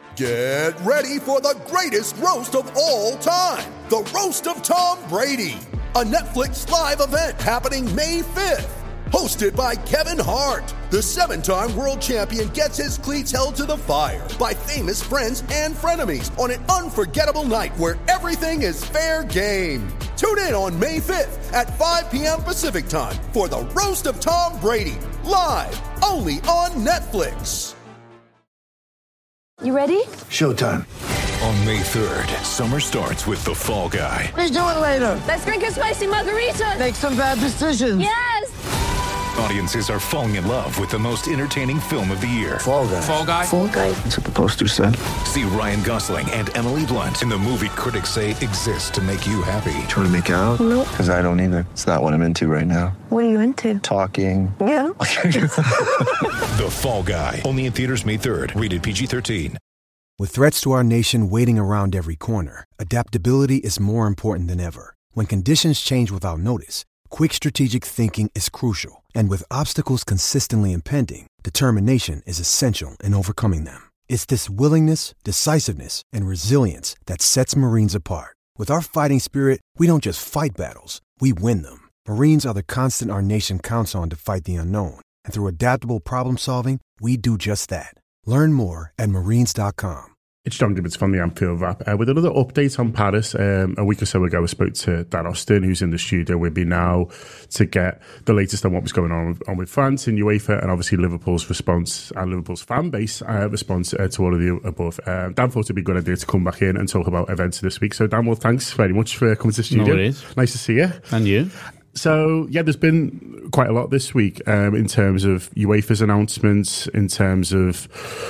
Get ready for the greatest roast of all time, the Roast of Tom Brady, a Netflix live event happening May 5th. Hosted by Kevin Hart, the 7-time world champion gets his cleats held to the fire by famous friends and frenemies on an unforgettable night where everything is fair game. Tune in on May 5th at 5 p.m. Pacific time for the Roast of Tom Brady, live only on Netflix. You ready? Showtime. On May 3rd, summer starts with The Fall Guy. Let's do it later. Let's drink a spicy margarita. Make some bad decisions. Yes! Audiences are falling in love with the most entertaining film of the year. Fall Guy. Fall Guy? Fall guy. That's what the poster said. See Ryan Gosling and Emily Blunt in the movie critics say exists to make you happy. Trying to make it out? Nope. Because I don't either. It's not what I'm into right now. What are you into? Talking. Yeah. The Fall Guy. Only in theaters May 3rd. Rated PG-13. With threats to our nation waiting around every corner, adaptability is more important than ever. When conditions change without notice, quick strategic thinking is crucial. And with obstacles consistently impending, determination is essential in overcoming them. It's this willingness, decisiveness, and resilience that sets Marines apart. With our fighting spirit, we don't just fight battles, we win them. Marines are the constant our nation counts on to fight the unknown. And through adaptable problem solving, we do just that. Learn more at marines.com. It's John Gibbons from the Anfield Wrap. With another update on Paris, a week or so ago I spoke to Dan Austin, who's in the studio with me now, to get the latest on what was going on with France in UEFA, and obviously Liverpool's response and Liverpool's fan base response to all of the above. Dan thought it'd be a good idea to come back in and talk about events this week. So Dan, well, thanks very much for coming to the studio. No worries. Nice to see you. And you? So, yeah, there's been quite a lot this week in terms of UEFA's announcements, in terms of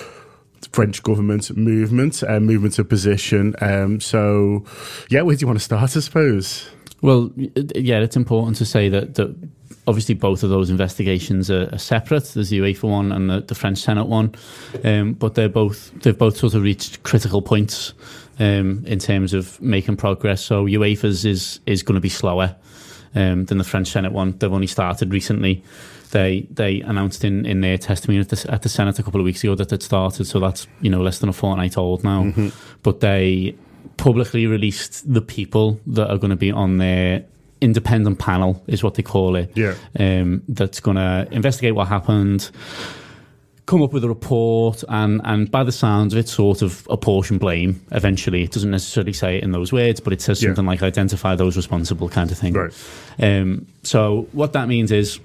French government movement of position. So, yeah, where do you want to start, I suppose? Well, yeah, it's important to say that obviously both of those investigations are separate. There's the UEFA one and the French Senate one, but they've both sort of reached critical points in terms of making progress. So UEFA's is going to be slower than the French Senate one. They've only started recently. They announced in their testimony at the Senate a couple of weeks ago that they'd started, so that's less than a fortnight old now. Mm-hmm. But they publicly released the people that are going to be on their independent panel, is what they call it. Yeah. That's going to investigate what happened, come up with a report, and by the sounds of it, sort of apportion blame eventually. It doesn't necessarily say it in those words, but it says something like identify those responsible, kind of thing. Right. So what that means is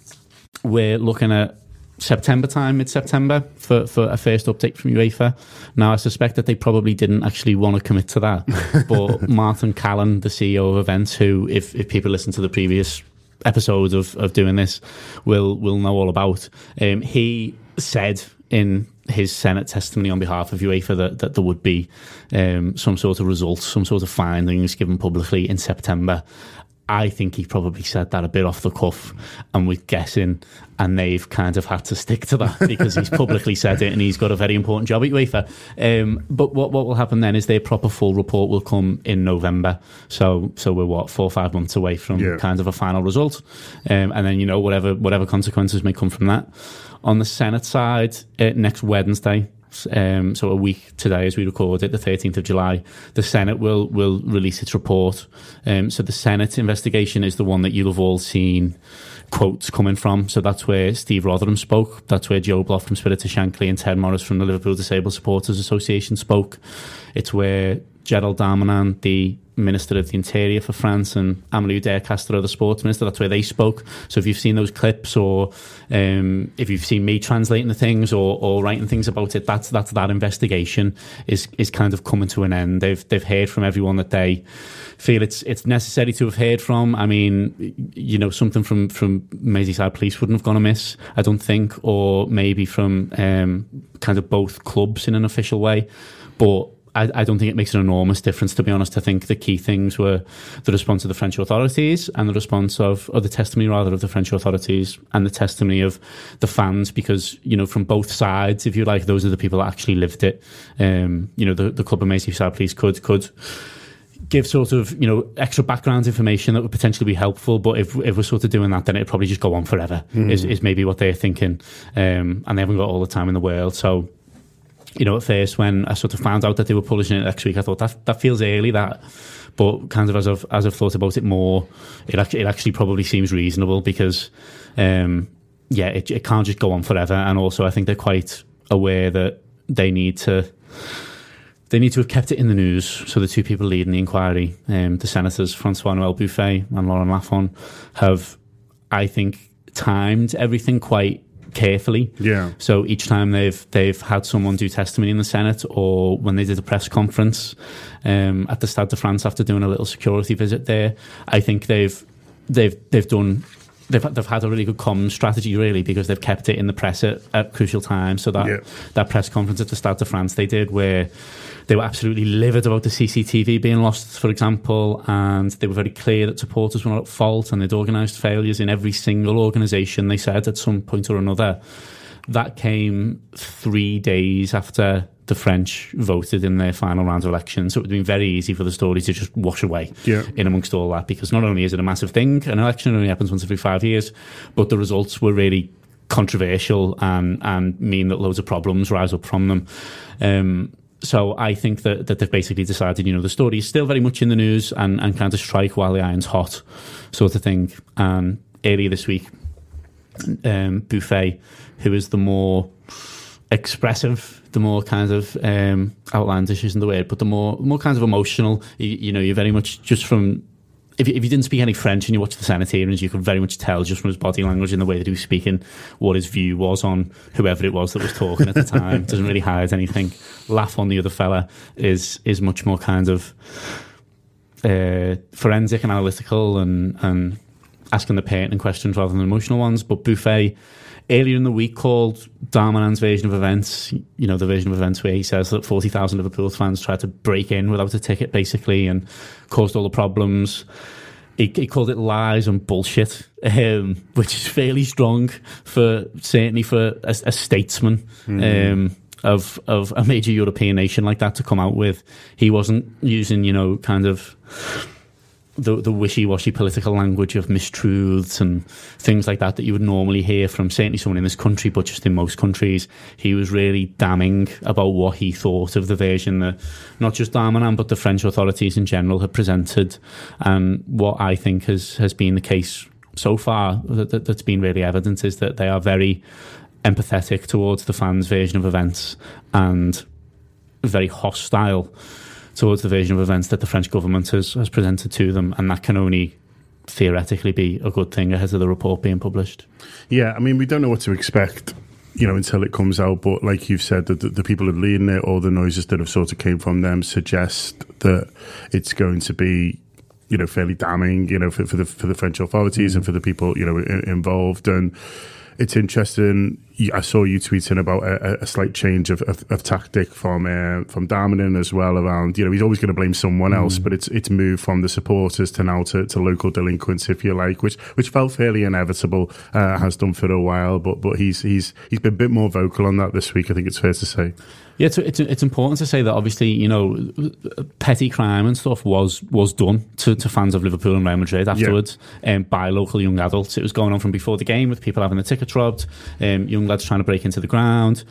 we're looking at September time, mid-September, for a first update from UEFA. Now, I suspect that they probably didn't actually want to commit to that, but Martin Callan, the CEO of Events, who, if people listen to the previous episodes of doing this, will know all about, he said in his Senate testimony on behalf of UEFA that there would be some sort of results, some sort of findings given publicly in September. I think he probably said that a bit off the cuff and was guessing, and they've kind of had to stick to that because he's publicly said it and he's got a very important job at UEFA. But what will happen then is their proper full report will come in November. So we're 4 or 5 months away from kind of a final result. And then, whatever consequences may come from that. On the Senate side, next Wednesday, so a week today as we record it, the 13th of July, the Senate will release its report. So the Senate investigation is the one that you'll have all seen quotes coming from. So that's where Steve Rotherham spoke. That's where Joe Bloff from Spirit to Shankly and Ted Morris from the Liverpool Disabled Supporters Association spoke. It's where Gerald Darmanin, the Minister of the Interior for France, and Amélie Oudéa-Castéra, the Sports Minister, that's where they spoke. So if you've seen those clips, or if you've seen me translating the things or writing things about it, that's that investigation is kind of coming to an end. They've heard from everyone that they feel it's necessary to have heard from. I mean, something from Merseyside Police wouldn't have gone amiss, I don't think, or maybe from kind of both clubs in an official way, but I don't think it makes an enormous difference, to be honest. I think the key things were the response of the French authorities and the response of the testimony, rather, of the French authorities and the testimony of the fans, because, from both sides, if you like, those are the people that actually lived it. The club of Merseyside Police could give sort of, extra background information that would potentially be helpful, but if we're sort of doing that, then it'd probably just go on forever, is maybe what they're thinking. And they haven't got all the time in the world. So at first when I sort of found out that they were publishing it next week, I thought that feels early, that. But kind of as I've thought about it more, it actually probably seems reasonable because, it can't just go on forever. And also, I think they're quite aware that they need to have kept it in the news. So the two people leading the inquiry, the senators Francois-Noël Buffet and Laurent Lafon, have, I think, timed everything quite carefully. Yeah. So each time they've had someone do testimony in the Senate, or when they did a press conference at the Stade de France after doing a little security visit there, I think they've had a really good comms strategy, really, because they've kept it in the press at crucial times. So that press conference at the Stade de France they did, where they were absolutely livid about the CCTV being lost, for example, and they were very clear that supporters were not at fault and they'd organised failures in every single organisation, they said, at some point or another. That came 3 days after the French voted in their final round of elections, so it would have been very easy for the story to just wash away in amongst all that, because not only is it a massive thing, an election only happens once every 5 years, but the results were really controversial and mean that loads of problems rise up from them. So I think that they've basically decided, the story is still very much in the news and kind of strike while the iron's hot sort of thing. And earlier this week, Buffet, who is the more expressive, the more kind of outlandish isn't the word, but the more kind of emotional, you're very much just from... If you didn't speak any French and you watched the Senate hearings, you could very much tell just from his body language and the way that he was speaking what his view was on whoever it was that was talking at the time. Doesn't really hide anything. Lafon, the other fella, is much more kind of forensic and analytical and asking the pertinent questions rather than emotional ones. But Buffet, earlier in the week, called Darmanin's version of events, the version of events where he says that 40,000 Liverpool fans tried to break in without a ticket, basically, and caused all the problems. He called it lies and bullshit, which is fairly strong certainly for a statesman of a major European nation like that to come out with. He wasn't using, kind of the wishy-washy political language of mistruths and things like that you would normally hear from certainly someone in this country, but just in most countries. He was really damning about what he thought of the version that not just Darmanin but the French authorities in general had presented, and what I think has been the case so far that's been really evident is that they are very empathetic towards the fans' version of events and very hostile towards the version of events that the French government has presented to them, and that can only theoretically be a good thing ahead of the report being published. Yeah, I mean, we don't know what to expect, until it comes out, but like you've said, the people who are leading it, all the noises that have sort of came from them suggest that it's going to be, fairly damning, for the French authorities and for the people, involved. And it's interesting. I saw you tweeting about a slight change of tactic from Darmanin as well around, he's always going to blame someone else, but it's moved from the supporters to now to local delinquents, if you like, which felt fairly inevitable, has done for a while, but he's been a bit more vocal on that this week, I think it's fair to say. Yeah, it's important to say that obviously, petty crime and stuff was done to fans of Liverpool and Real Madrid afterwards by local young adults. It was going on from before the game with people having the tickets robbed, young lads trying to break into the ground.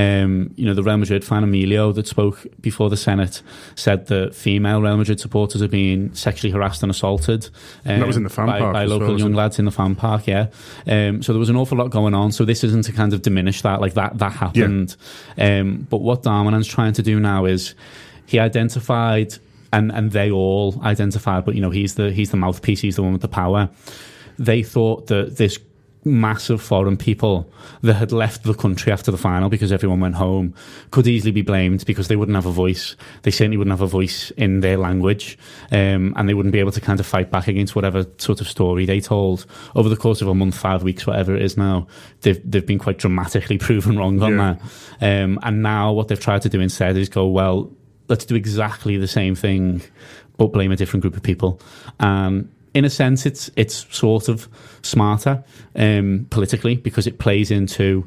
The Real Madrid fan Emilio that spoke before the Senate said that female Real Madrid supporters are being sexually harassed and assorted. That was in the fan park by local young lads in the fan park, So there was an awful lot going on. So this isn't to kind of diminish that, like that happened. But what Darmanin's trying to do now is he identified, and they all identified, but he's the mouthpiece, he's the one with the power. They thought that this mass of foreign people that had left the country after the final because everyone went home could easily be blamed because they wouldn't have a voice. They certainly wouldn't have a voice in their language, and they wouldn't be able to kind of fight back against whatever sort of story they told. Over the course of a month, 5 weeks, whatever it is now, they've been quite dramatically proven wrong on that. And now what they've tried to do instead is go, well, let's do exactly the same thing but blame a different group of people. In a sense, it's sort of smarter politically because it plays into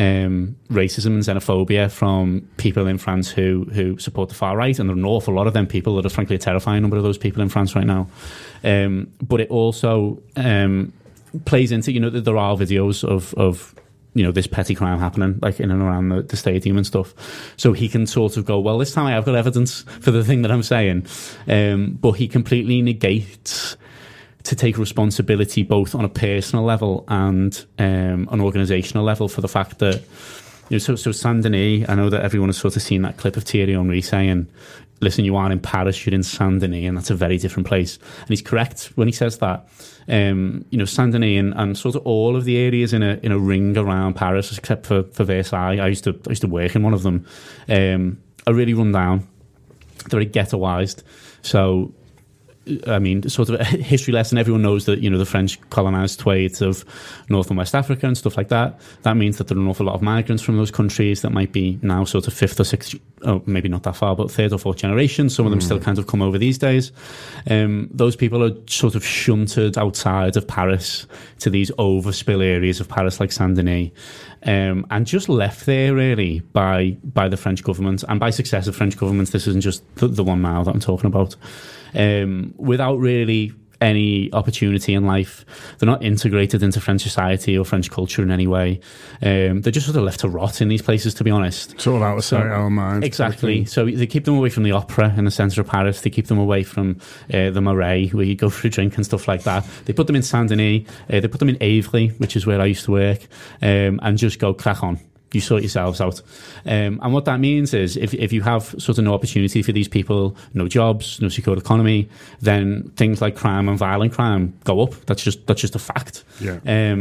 racism and xenophobia from people in France who support the far right, and there are an awful lot of them people. That are frankly a terrifying number of those people in France right now. But it also plays into, there are videos of this petty crime happening, like in and around the stadium and stuff. So he can sort of go, well, this time I have got evidence for the thing that I'm saying. But he completely negates to take responsibility both on a personal level and an organisational level for the fact that, so Saint-Denis, I know that everyone has sort of seen that clip of Thierry Henry saying, listen, you aren't in Paris, you're in Saint-Denis, and that's a very different place. And he's correct when he says that. Saint-Denis and sort of all of the areas in a ring around Paris, except for Versailles. I used to work in one of them. Are really run down. They're very ghettoised. So, I mean, sort of a history lesson. Everyone knows that, the French colonised swathes of North and West Africa and stuff like that. That means that there are an awful lot of migrants from those countries that might be now sort of fifth or sixth, maybe not that far, but third or fourth generation. Some of them still kind of come over these days. Those people are sort of shunted outside of Paris to these overspill areas of Paris like Saint-Denis. And just left there really by the French government and by successive French governments. This isn't just the one now that I'm talking about. Without really any opportunity in life. They're not integrated into French society or French culture in any way. They're just sort of left to rot in these places, to be honest. It's all out of sight, out of mind. Exactly. So they keep them away from the opera in the centre of Paris. They keep them away from the Marais, where you go for a drink and stuff like that. They put them in Saint-Denis. They put them in Évry, which is where I used to work, and just go, crack on. You sort yourselves out. And what that means is if you have sort of no opportunity for these people, no jobs, no secure economy, then things like crime and violent crime go up. That's just a fact. Yeah.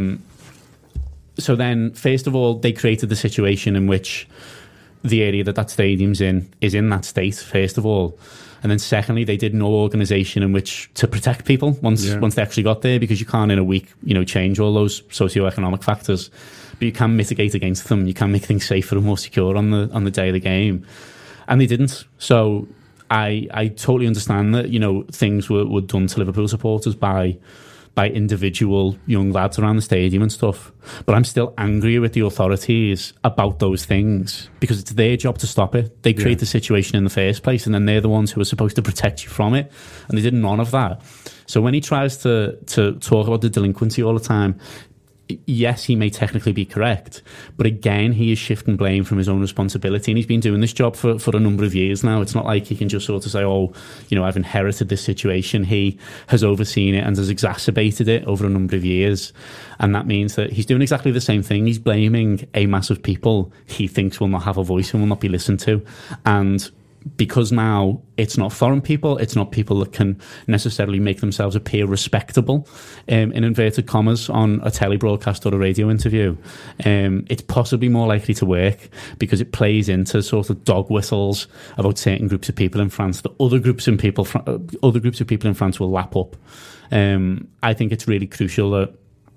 So then, first of all, they created the situation in which the area that stadium's in is in that state, first of all. And then secondly, they did no organisation in which to protect people once they actually got there, because you can't in a week, change all those socio-economic factors. But you can mitigate against them. You can make things safer and more secure on the day of the game. And they didn't. So I totally understand that, things were done to Liverpool supporters by individual young lads around the stadium and stuff. But I'm still angry with the authorities about those things, because it's their job to stop it. They create the situation in the first place, and then they're the ones who are supposed to protect you from it. And they did none of that. So when he tries to talk about the delinquency all the time, yes, he may technically be correct, but again, he is shifting blame from his own responsibility, and he's been doing this job for a number of years now. It's not like he can just sort of say, I've inherited this situation. He has overseen it and has exacerbated it over a number of years, and that means that he's doing exactly the same thing. He's blaming a mass of people he thinks will not have a voice and will not be listened to, and because now it's not foreign people, it's not people that can necessarily make themselves appear respectable, in inverted commas, on a telly broadcast or a radio interview. It's possibly more likely to work because it plays into sort of dog whistles about certain groups of people in France that other groups of people in France will lap up. I think it's really crucial that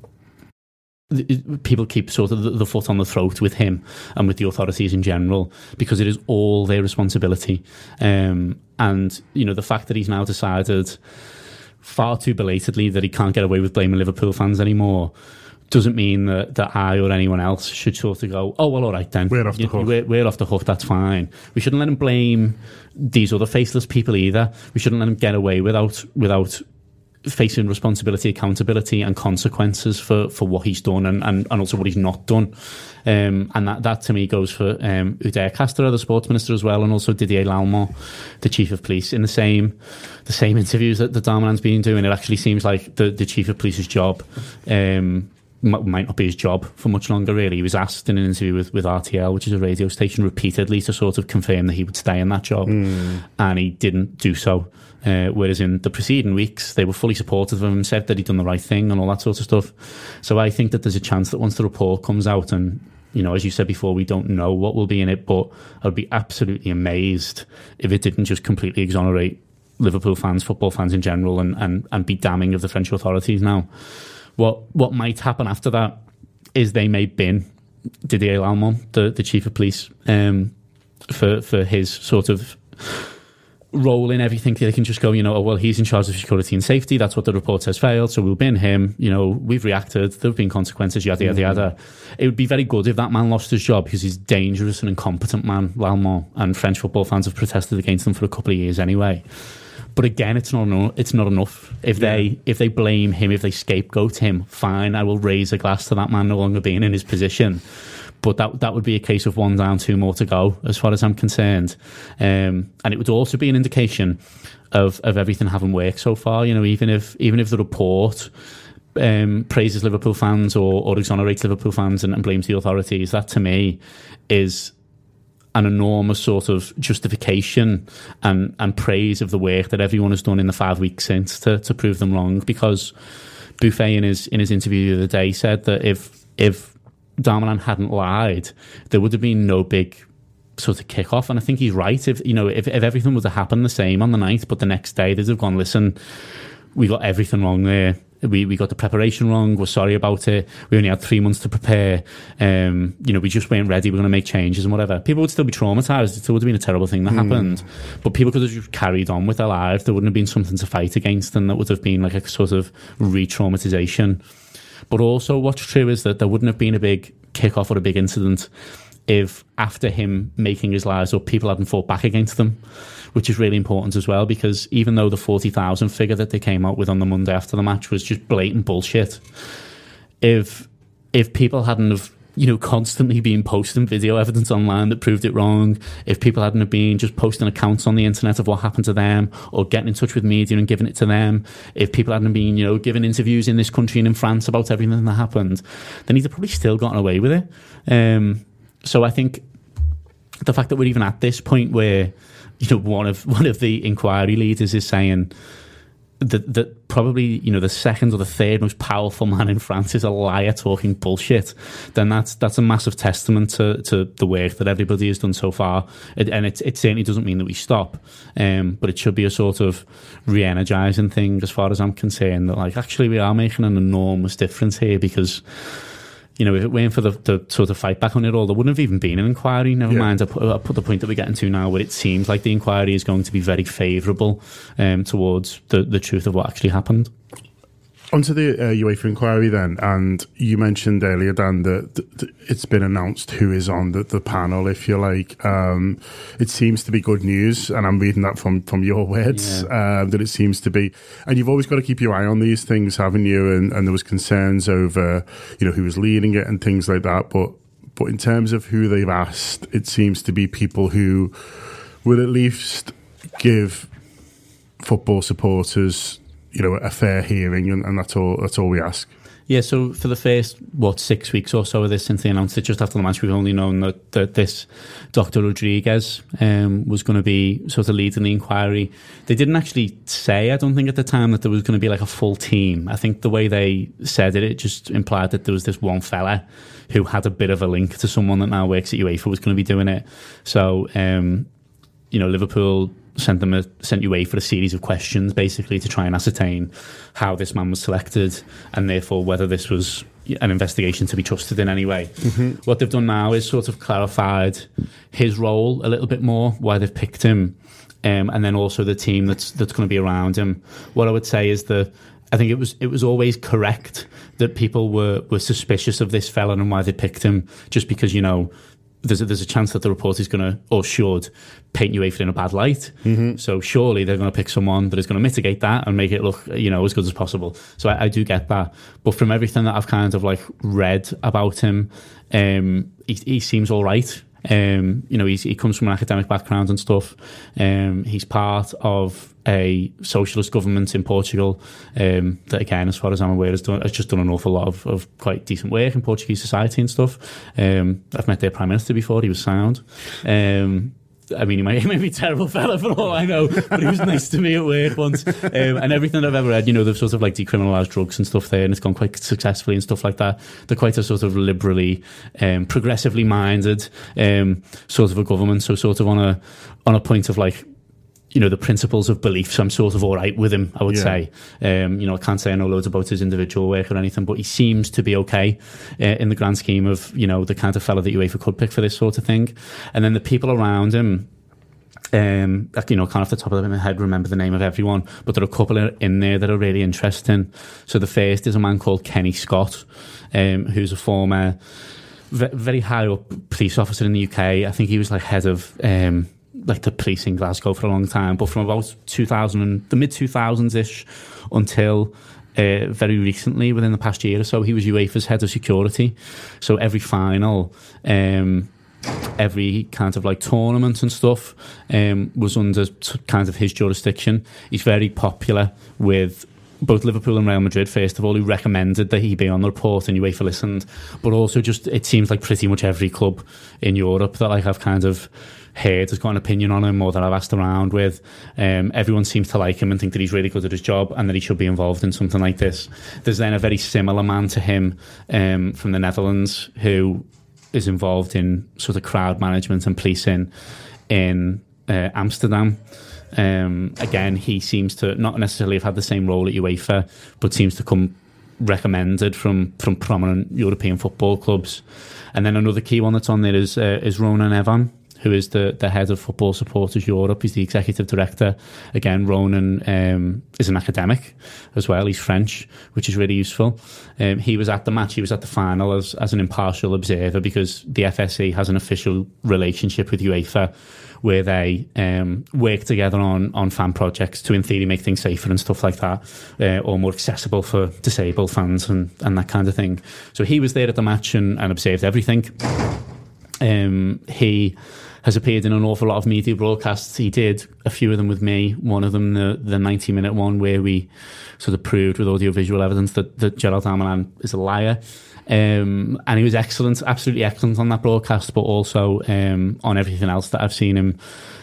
people keep sort of the foot on the throat with him and with the authorities in general, because it is all their responsibility. And the fact that he's now decided far too belatedly that he can't get away with blaming Liverpool fans anymore doesn't mean that I or anyone else should sort of go, oh, well, all right then. We're off the hook. We're off the hook, that's fine. We shouldn't let him blame these other faceless people either. We shouldn't let him get away without facing responsibility, accountability and consequences for what he's done and also what he's not done. And that to me goes for Udair Castro, the sports minister, as well, and also Didier Lallement, the chief of police. In the same interviews that Darmanin's been doing, it actually seems like the chief of police's job might not be his job for much longer, really. He was asked in an interview with RTL, which is a radio station, repeatedly to sort of confirm that he would stay in that job, and he didn't do so. Whereas in the preceding weeks, they were fully supportive of him, said that he'd done the right thing and all that sort of stuff. So I think that there's a chance that once the report comes out, and, as you said before, we don't know what will be in it, but I'd be absolutely amazed if it didn't just completely exonerate Liverpool fans, football fans in general, and be damning of the French authorities now. What might happen after that is they may bin Didier Lallement, the chief of police, for his sort of role in everything. They can just go, he's in charge of security and safety. That's what the report says failed, so we'll bin him. We've reacted. There have been consequences, yada, yada, yada. It would be very good if that man lost his job, because he's a dangerous and incompetent man, Lallement, and French football fans have protested against him for a couple of years anyway. But again, it's not enough. If they blame him, if they scapegoat him, fine, I will raise a glass to that man no longer being in his position. But that would be a case of 1 down, 2 more to go, as far as I'm concerned. And it would also be an indication of everything having worked so far. Even if the report praises Liverpool fans or exonerates Liverpool fans and blames the authorities, that to me is an enormous sort of justification and praise of the work that everyone has done in the 5 weeks since to prove them wrong. Because Buffet in his interview the other day said that if Darmian hadn't lied, there would have been no big sort of kick-off. And I think he's right. If everything would have happened the same on the night, but the next day they'd have gone, listen, we got everything wrong there. We got the preparation wrong. We're sorry about it. We only had 3 months to prepare. We just weren't ready. We're going to make changes and whatever. People would still be traumatised. It still would have been a terrible thing that happened. But people could have just carried on with their lives. There wouldn't have been something to fight against, and that would have been like a sort of re-traumatisation. But also what's true is that there wouldn't have been a big kick-off or a big incident if after him making his lies up, people hadn't fought back against them, which is really important as well, because even though the 40,000 figure that they came out with on the Monday after the match was just blatant bullshit, if people hadn't have constantly been posting video evidence online that proved it wrong, if people hadn't have been just posting accounts on the internet of what happened to them or getting in touch with media and giving it to them, if people hadn't been giving interviews in this country and in France about everything that happened, then he'd have probably still gotten away with it. So I think the fact that we're even at this point where one of the inquiry leaders is saying that probably the second or the third most powerful man in France is a liar talking bullshit, then that's a massive testament to the work that everybody has done so far. And it certainly doesn't mean that we stop, but it should be a sort of re-energising thing as far as I'm concerned, that actually we are making an enormous difference here, because if it weren't for the sort of fight back on it all, there wouldn't have even been an inquiry. Never mind, I put the point that we're getting to now, where it seems like the inquiry is going to be very favourable towards the truth of what actually happened. Onto the UEFA inquiry then, and you mentioned earlier, Dan, that it's been announced who is on the panel, if you like. It seems to be good news, and I'm reading that from your words, that it seems to be. And you've always got to keep your eye on these things, haven't you? And there was concerns over, who was leading it and things like that. But in terms of who they've asked, it seems to be people who will at least give football supporters a fair hearing, and that's all we ask. Yeah, so for the first, 6 weeks or so of this, since they announced it just after the match, we've only known that this Dr. Rodriguez was going to be sort of leading the inquiry. They didn't actually say, I don't think at the time, that there was going to be like a full team. I think the way they said it just implied that there was this one fella who had a bit of a link to someone that now works at UEFA was going to be doing it. So, Liverpool sent UEFA a series of questions, basically, to try and ascertain how this man was selected, and therefore whether this was an investigation to be trusted in any way. What they've done now is sort of clarified his role a little bit more, why they've picked him, and then also the team that's going to be around him. What I would say is that I think it was always correct that people were suspicious of this fella and why they picked him, just because there's a chance that the report is going to, or should, paint UEFA in a bad light. So surely they're going to pick someone that is going to mitigate that and make it look, as good as possible. So I do get that. But from everything that I've kind of read about him, he seems all right. He comes from an academic background and stuff. He's part of a socialist government in Portugal that, again, as far as I'm aware, has just done an awful lot of quite decent work in Portuguese society and stuff. I've met their Prime Minister before. He was sound. He might be a terrible fella for all I know, but he was nice to me at work once. And everything that I've ever read, they've sort of decriminalised drugs and stuff there, and it's gone quite successfully and stuff like that. They're quite a sort of liberally, progressively minded sort of a government. So sort of on a point of the principles of beliefs, I'm sort of all right with him, I would say. I can't say I know loads about his individual work or anything, but he seems to be okay in the grand scheme of, the kind of fella that UEFA could pick for this sort of thing. And then the people around him, kind of off the top of my head, remember the name of everyone, but there are a couple in there that are really interesting. So the first is a man called Kenny Scott, who's a former, very high up police officer in the UK. I think he was head of like the police in Glasgow for a long time, but from about 2000, the mid 2000s ish, until very recently, within the past year or so, he was UEFA's head of security. So every final, every kind of like tournament and stuff was under kind of his jurisdiction. He's very popular with both Liverpool and Real Madrid, first of all, who recommended that he be on the report, and UEFA listened. But also, just it seems like pretty much every club in Europe that like I've kind of heard has got an opinion on him, or that I've asked around with. Everyone seems to like him and think that he's really good at his job and that he should be involved in something like this. There's then a very similar man to him from the Netherlands who is involved in sort of crowd management and policing in Amsterdam. Again, he seems to not necessarily have had the same role at UEFA, but seems to come recommended from prominent European football clubs. And then another key one that's on there is Ronan Evan, who is the head of Football Supporters Europe. He's the executive director. Again, Ronan is an academic as well. He's French, which is really useful. He was at the match. He was at the final as an impartial observer, because the FSC has an official relationship with UEFA where they work together on fan projects to, in theory, make things safer and stuff like that, or more accessible for disabled fans and that kind of thing. So he was there at the match and observed everything. He has appeared in an awful lot of media broadcasts. He did a few of them with me. One of them, the 90-minute one, where we sort of proved with audio-visual evidence that Gerald Darmanin is a liar. And he was excellent, absolutely excellent on that broadcast, but also on everything else that I've seen him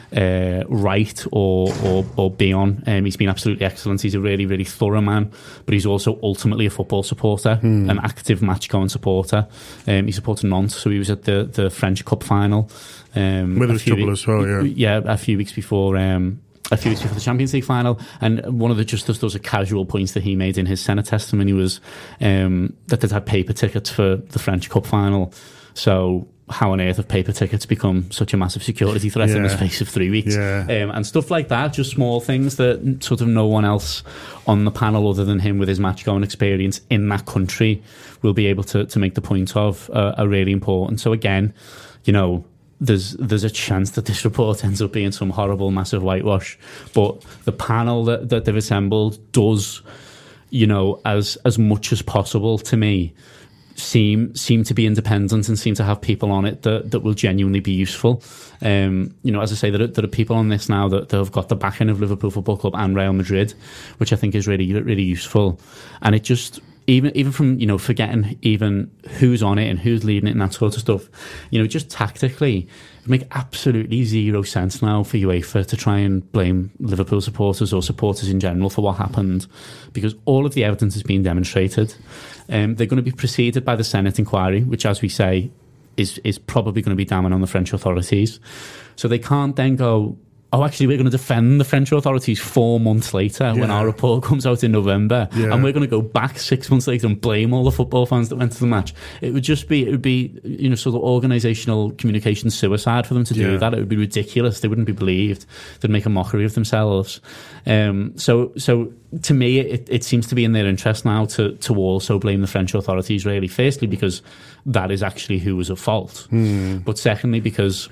write or be on. He's been absolutely excellent. He's a really, really thorough man, but he's also ultimately a football supporter, an active match-going supporter. He supported Nantes, so he was at the French Cup final. With his trouble as well, yeah. A few weeks before the Champions League final. And one of those are casual points that he made in his Senate testimony was that they'd had paper tickets for the French Cup final. So how on earth have paper tickets become such a massive security threat in the space of 3 weeks? And stuff like that, just small things that sort of no one else on the panel other than him with his match-going experience in that country will be able to make the point of are really important. So again, you know, there's a chance that this report ends up being some horrible, massive whitewash. But the panel that they've assembled does, you know, as much as possible to me, seem to be independent and seem to have people on it that will genuinely be useful. You know, as I say, there are people on this now that have got the backing of Liverpool Football Club and Real Madrid, which I think is really, really useful. And it just, even from, you know, forgetting even who's on it and who's leading it and that sort of stuff, you know, just tactically, it make absolutely zero sense now for UEFA to try and blame Liverpool supporters or supporters in general for what happened, because all of the evidence has been demonstrated. They're going to be preceded by the Senate inquiry, which, as we say, is probably going to be damning on the French authorities. So they can't then go, oh, actually, we're going to defend the French authorities 4 months later when our report comes out in November, and we're going to go back 6 months later and blame all the football fans that went to the match. It would be, you know, sort of organisational communication suicide for them to do that. It would be ridiculous. They wouldn't be believed. They'd make a mockery of themselves. So to me, it seems to be in their interest now to also blame the French authorities, really. Firstly, because that is actually who was at fault. But secondly, because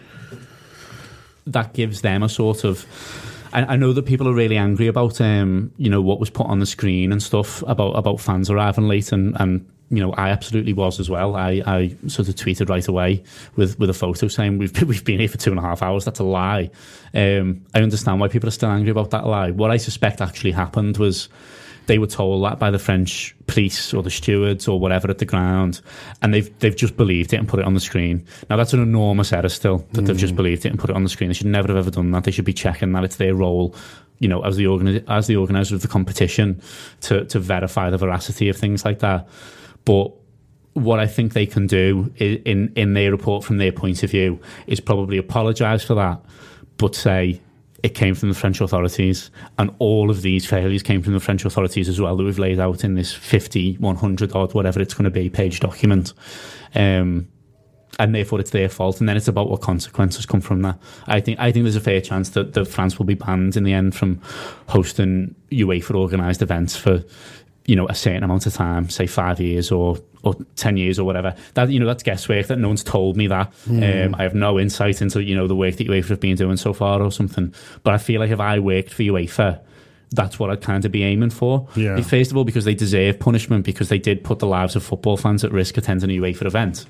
that gives them a sort of... I know that people are really angry about, you know, what was put on the screen and stuff about fans arriving late, and you know, I absolutely was as well. I sort of tweeted right away with a photo saying we've been here for 2.5 hours. That's a lie. I understand why people are still angry about that lie. What I suspect actually happened was they were told that by the French police or the stewards or whatever at the ground, and they've just believed it and put it on the screen. Now, that's an enormous error still, that they've just believed it and put it on the screen. They should never have ever done that. They should be checking that it's their role, you know, as the organiser of the competition to verify the veracity of things like that. But what I think they can do in their report from their point of view is probably apologise for that, but say it came from the French authorities, and all of these failures came from the French authorities as well, that we've laid out in this 50, 100 odd, whatever it's going to be, page document. And therefore it's their fault, and then it's about what consequences come from that. I think there's a fair chance that France will be banned in the end from hosting UEFA organised events for, a certain amount of time, say 5 years or 10 years or whatever. That, that's guesswork, that no one's told me that. I have no insight into, the work that UEFA have been doing so far or something. But I feel like if I worked for UEFA, that's what I'd kind of be aiming for. Yeah. First of all, because they deserve punishment, because they did put the lives of football fans at risk attending a UEFA event.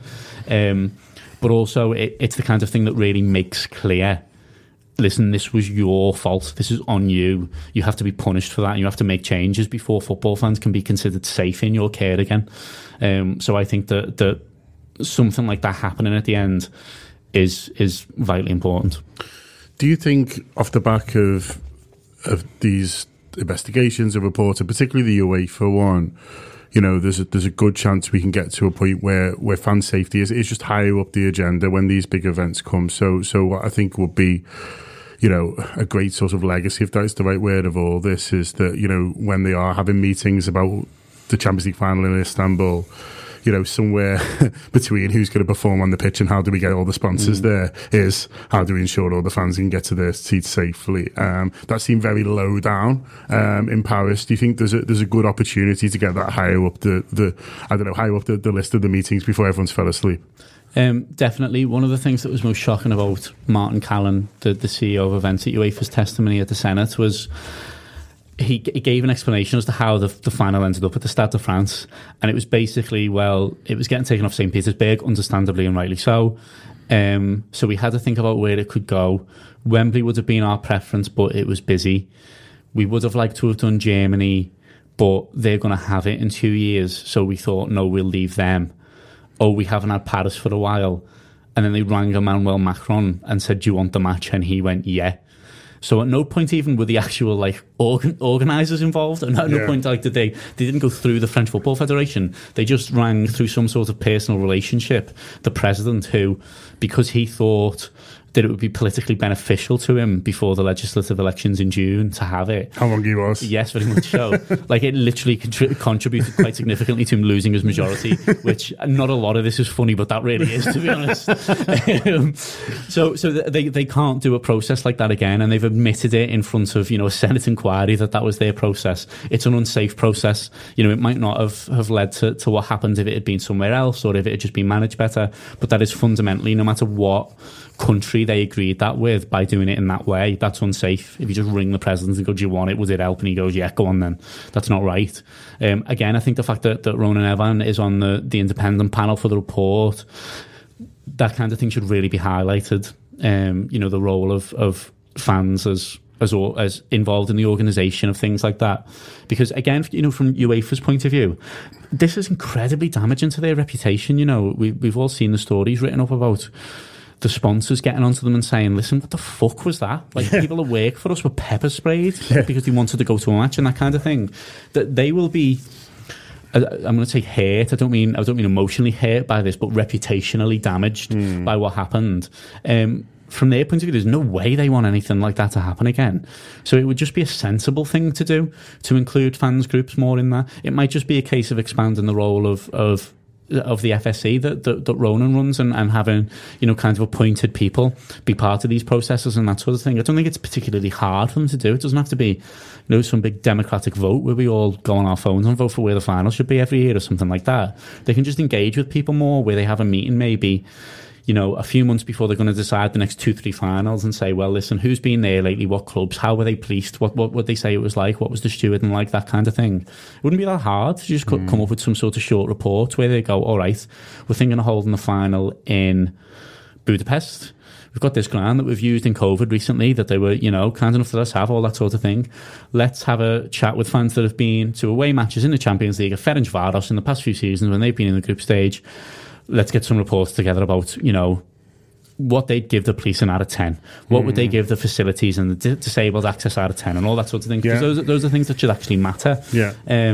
But also, it's the kind of thing that really makes clear, listen, this was your fault. This is on you. You have to be punished for that. And you have to make changes before football fans can be considered safe in your care again. So I think that something like that happening at the end is vitally important. Do you think, off the back of these investigations and reports, and particularly the UEFA one, there's a good chance we can get to a point where fan safety is just higher up the agenda when these big events come. So what I think would be, a great sort of legacy, if that's the right word, of all this is that, when they are having meetings about the Champions League final in Istanbul, somewhere between who's going to perform on the pitch and how do we get all the sponsors there is how do we ensure all the fans can get to their seats safely. That seemed very low down in Paris. Do you think there's a good opportunity to get that higher up the list of the meetings before everyone's fell asleep? Definitely. One of the things that was most shocking about Martin Callan, the CEO of events at UEFA's testimony at the Senate, was he gave an explanation as to how the final ended up at the Stade de France, and it was basically, it was getting taken off St. Petersburg, understandably and rightly so. So we had to think about where it could go. Wembley would have been our preference, but it was busy. We would have liked to have done Germany, but they're going to have it in 2 years, so we thought, no, we'll leave them. Oh, we haven't had Paris for a while. And then they rang Emmanuel Macron and said, do you want the match? And he went, yeah. So at no point even were the actual organisers involved, and at no point did they didn't go through the French Football Federation. They just rang through some sort of personal relationship the president, who, because he thought that it would be politically beneficial to him before the legislative elections in June to have it. How long he was? Yes, very much so. It literally contributed quite significantly to him losing his majority, which not a lot of this is funny, but that really is, to be honest. So they can't do a process like that again, and they've admitted it in front of a Senate inquiry that was their process. It's an unsafe process. It might not have led to what happened if it had been somewhere else or if it had just been managed better, but that is fundamentally, no matter what country they agreed that with, by doing it in that way, that's unsafe. If you just ring the president and go, do you want it, would it help, and he goes, yeah, go on then, that's not right. Again, I think the fact that Ronan Evan is on the independent panel for the report, that kind of thing should really be highlighted. The role of fans as involved in the organisation of things like that, because again, from UEFA's point of view, this is incredibly damaging to their reputation. We've all seen the stories written up about the sponsors getting onto them and saying, listen, what the fuck was that? People that work for us were pepper sprayed because they wanted to go to a match and that kind of thing. That they will be, I'm going to say hurt. I don't mean emotionally hurt by this, but reputationally damaged by what happened. From their point of view, there's no way they want anything like that to happen again. So it would just be a sensible thing to do, to include fans groups more in that. It might just be a case of expanding the role of the FSC that Ronan runs, and having kind of appointed people be part of these processes and that sort of thing. I don't think it's particularly hard for them to do. It doesn't have to be some big democratic vote where we all go on our phones and vote for where the final should be every year or something like that. They can just engage with people more, where they have a meeting maybe a few months before they're going to decide the next 2-3 finals, and say, well, listen, who's been there lately? What clubs? How were they policed? What would they say it was like? What was the stewarding like? That kind of thing. It wouldn't be that hard to just come up with some sort of short report where they go, all right, we're thinking of holding the final in Budapest. We've got this ground that we've used in COVID recently that they were, kind enough to let us have, all that sort of thing. Let's have a chat with fans that have been to away matches in the Champions League at Ferencváros in the past few seasons when they've been in the group stage. Let's get some reports together about, what they'd give the police an out of 10. What would they give the facilities and the disabled access out of 10 and all that sort of thing. Because those are things that should actually matter. Yeah.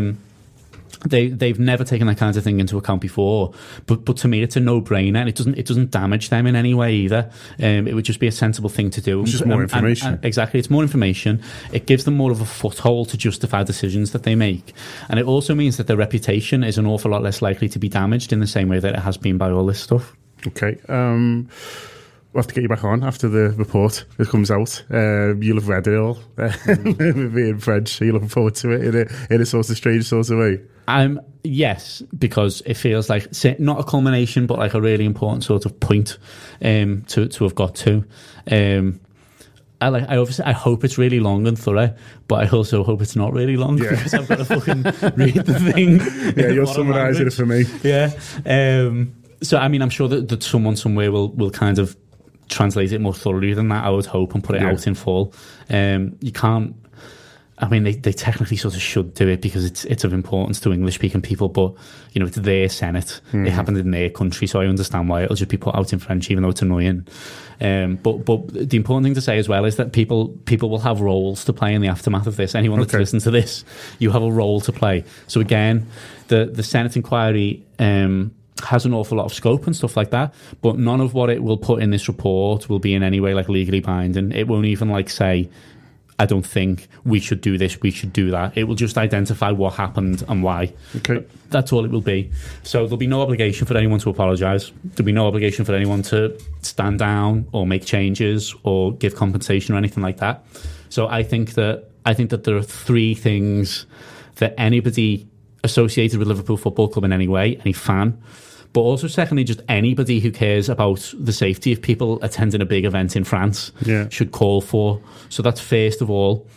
They've never taken that kind of thing into account before, but to me it's a no-brainer, and it doesn't damage them in any way either. It would just be a sensible thing to do. It's just more information. And exactly, it's more information. It gives them more of a foothold to justify decisions that they make, and it also means that their reputation is an awful lot less likely to be damaged in the same way that it has been by all this stuff. Okay. we'll have to get you back on after the report that comes out. You'll have read it all. With me in French, so you're looking forward to it in a sort of strange sort of way. Yes, because it feels like not a culmination, but like a really important sort of point to have got to. I hope it's really long and thorough, but I also hope it's not really long because I've got to fucking read the thing. Yeah, you're summarising it for me. Yeah. So I mean, I'm sure that someone somewhere will kind of translate it more thoroughly than that, I would hope, and put it out in full. You can't. I mean, they technically sort of should do it because it's of importance to English-speaking people, but, you know, it's their Senate. It happened in their country, so I understand why it'll just be put out in French, even though it's annoying. But the important thing to say as well is that people will have roles to play in the aftermath of this. Anyone that's listened to this, you have a role to play. So again, the Senate inquiry has an awful lot of scope and stuff like that, but none of what it will put in this report will be in any way like legally binding. It won't even like say, I don't think we should do this, we should do that. It will just identify what happened and why. Okay. That's all it will be. So there'll be no obligation for anyone to apologise. There'll be no obligation for anyone to stand down or make changes or give compensation or anything like that. So I think that there are three things that anybody associated with Liverpool Football Club in any way, any fan, but also secondly, just anybody who cares about the safety of people attending a big event in France should call for. So that's first of all,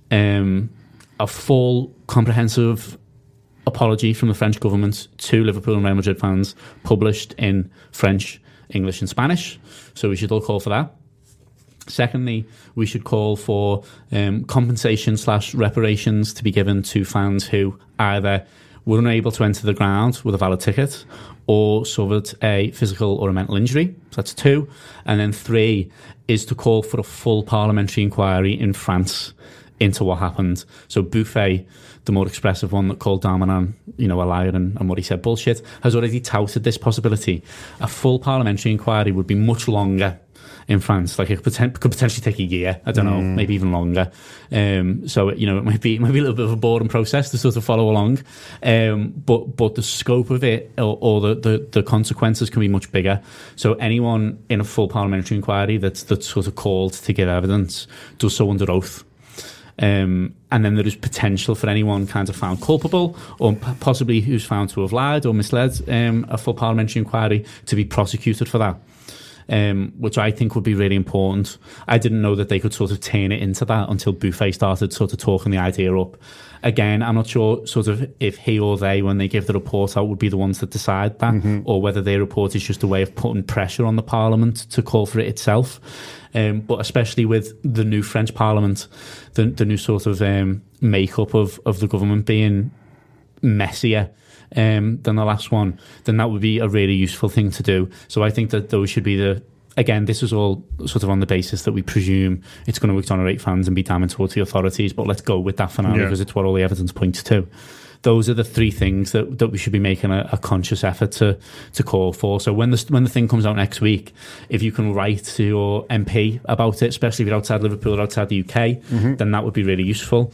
a full comprehensive apology from the French government to Liverpool and Real Madrid fans, published in French, English and Spanish. So we should all call for that. Secondly, we should call for compensation/reparations to be given to fans who either were unable to enter the ground with a valid ticket or suffered a physical or a mental injury. So that's 2. And then 3 is to call for a full parliamentary inquiry in France into what happened. So Buffet, the more expressive one that called Darmanin, you know, a liar and what he said bullshit, has already touted this possibility. A full parliamentary inquiry would be much longer in France. Like, it could potentially take a year, I don't know, maybe even longer. So, you know, it might be a little bit of a boring process to sort of follow along. But the scope of it or the consequences can be much bigger. So anyone in a full parliamentary inquiry that's sort of called to give evidence does so under oath. And then there is potential for anyone kind of found culpable or possibly who's found to have lied or misled a full parliamentary inquiry to be prosecuted for that. Which I think would be really important. I didn't know that they could sort of turn it into that until Buffet started sort of talking the idea up. Again, I'm not sure sort of if he or they, when they give the report out, would be the ones that decide that, or whether their report is just a way of putting pressure on the Parliament to call for it itself. But especially with the new French Parliament, the new sort of makeup of the government being messier than the last one, then that would be a really useful thing to do. So I think that those should be again, this is all sort of on the basis that we presume it's going to exonerate fans and be damning towards the authorities, but let's go with that for now because it's what all the evidence points to. Those are the three things that we should be making a conscious effort to call for. So when the thing comes out next week, if you can write to your MP about it, especially if you're outside Liverpool or outside the UK, then that would be really useful.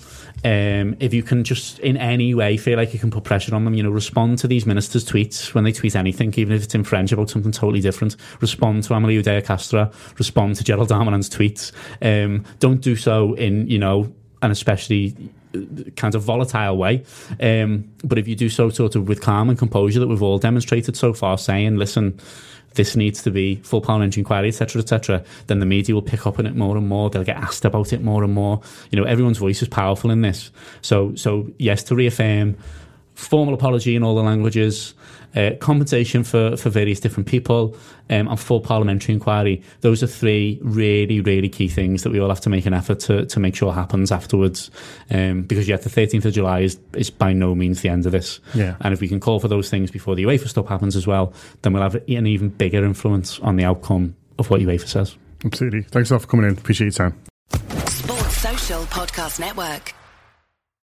If you can just in any way feel like you can put pressure on them, you know, respond to these ministers' tweets when they tweet anything, even if it's in French about something totally different. Respond to Amelie Oudéa-Castra, respond to Gerald Darmanin's tweets. Don't do so in, you know, an especially kind of volatile way. But if you do so sort of with calm and composure that we've all demonstrated so far, saying, listen, this needs to be full parliamentary inquiry, etc., then the media will pick up on it more and more. They'll get asked about it more and more. You know, everyone's voice is powerful in this. So yes, to reaffirm, formal apology in all the languages, compensation for various different people, and full parliamentary inquiry. Those are three really, really key things that we all have to make an effort to make sure happens afterwards. Because the 13th of July is by no means the end of this. Yeah. And if we can call for those things before the UEFA stuff happens as well, then we'll have an even bigger influence on the outcome of what UEFA says. Absolutely. Thanks a lot for coming in. Appreciate your time. Sports Social Podcast Network.